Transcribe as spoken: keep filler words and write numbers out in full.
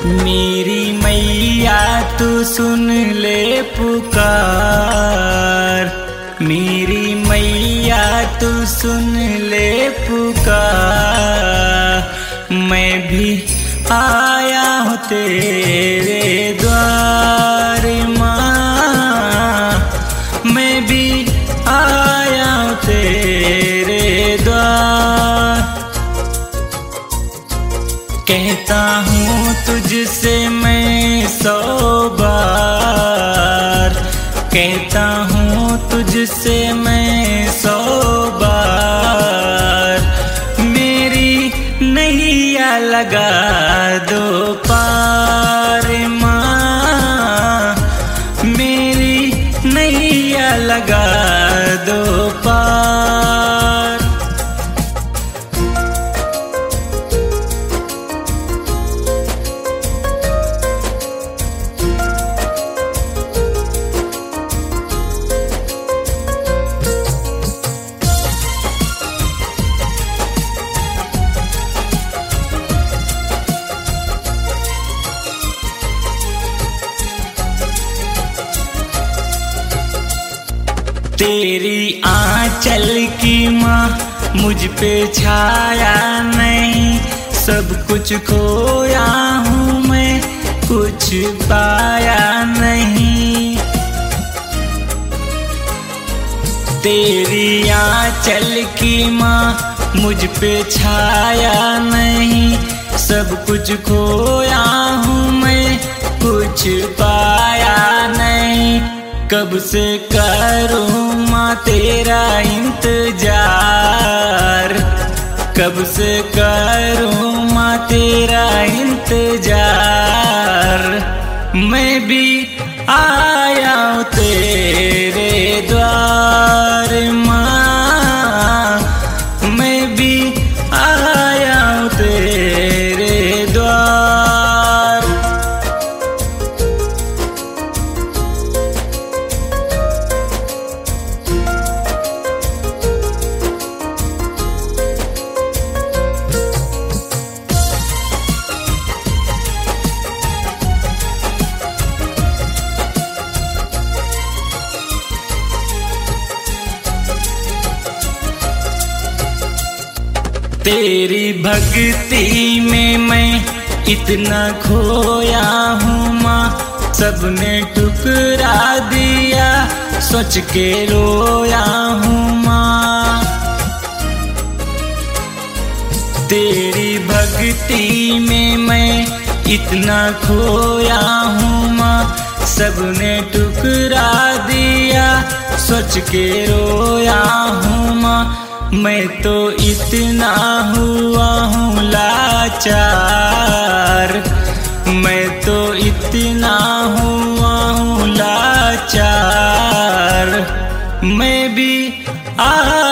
मेरी मैया तू सुन ले पुकार, मेरी मैया तू सुन ले पुकार। मैं भी आया हूँ तेरे द्वार माँ, मैं भी आया हूँ तेरे द्वार। कहता हूँ तुझसे मैं सौ बार, कहता हूँ तुझसे मैं सौ बार। मेरी नैया लगा दो पार माँ, मेरी नैया लगा दो पार। तेरी आंचल की माँ मुझ पे छाया नहीं, सब कुछ खोया हूँ मैं, कुछ पाया नहीं। तेरी आंचल की माँ मुझ पे छाया नहीं, सब कुछ खोया हूँ मैं, कुछ पाया नहीं। कब से करूँ माँ तेरा इंतजार, कब से करूँ माँ तेरा इंतजार। मैं भी आया हूँ तेरे द्वार माँ, मैं भी आया हूँ तेरे द्वार। तेरी भक्ति में मैं इतना खोया हूँ माँ, सबने ठुकरा दिया, सोच के रोया हूँ माँ। तेरी भक्ति में मैं इतना खोया हूँ माँ, सबने ठुकरा दिया, सोच के रोया हूँ माँ। मैं तो इतना हुआ हूँ लाचार, मैं तो इतना हुआ हूँ लाचार। मैं भी आ